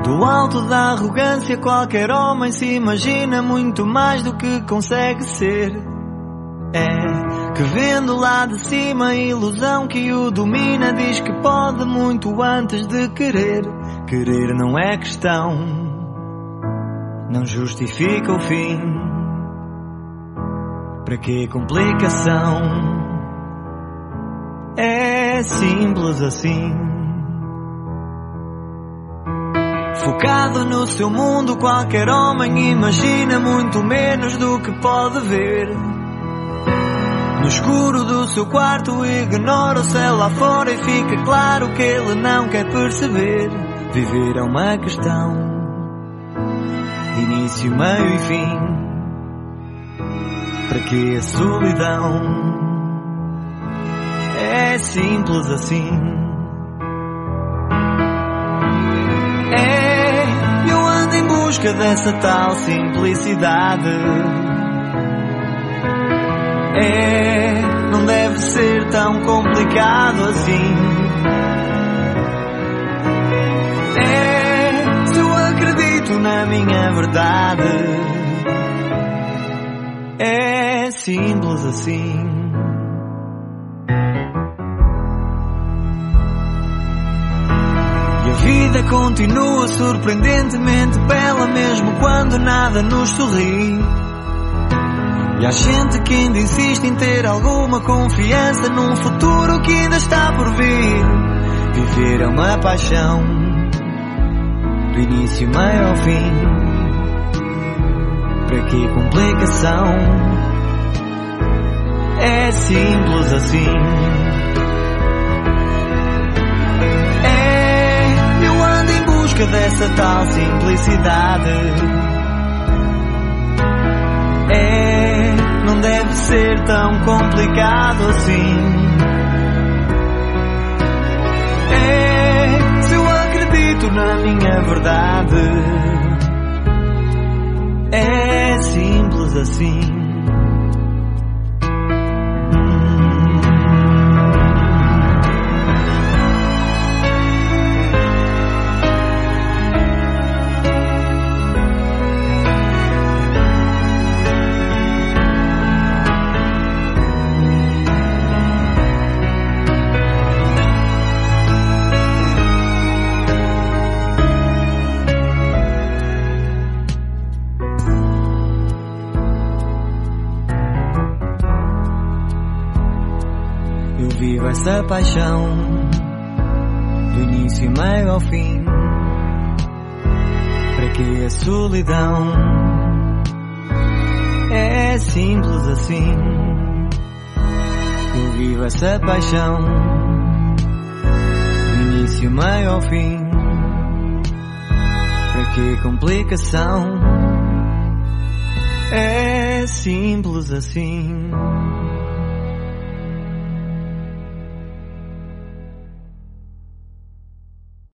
Do alto da arrogância qualquer homem se imagina muito mais do que consegue ser. É que vendo lá de cima a ilusão que o domina, diz que pode muito antes de querer. Querer não é questão, não justifica o fim. Para que complicação? É simples assim. Focado no seu mundo, qualquer homem imagina muito menos do que pode ver. No escuro do seu quarto ignora o céu lá fora e fica claro que ele não quer perceber. Viver é uma questão de início, meio e fim. Para que a solidão? É simples assim. Eu ando em busca dessa tal simplicidade. Não deve ser tão complicado assim. Se eu acredito na minha verdade, é simples assim. E a vida continua surpreendentemente bela, mesmo quando nada nos sorri. E há gente que ainda insiste em ter alguma confiança num futuro que ainda está por vir. Viver é uma paixão, do início, meio ao fim. Para que complicação? É simples assim. Eu ando em busca dessa tal simplicidade. Não deve ser tão complicado assim. Se eu acredito na minha verdade, é simples assim. Vivo essa paixão, do início, meio ao fim. Para que a solidão? É simples assim. Eu vivo essa paixão, do início, meio ao fim. Para que complicação? É simples assim.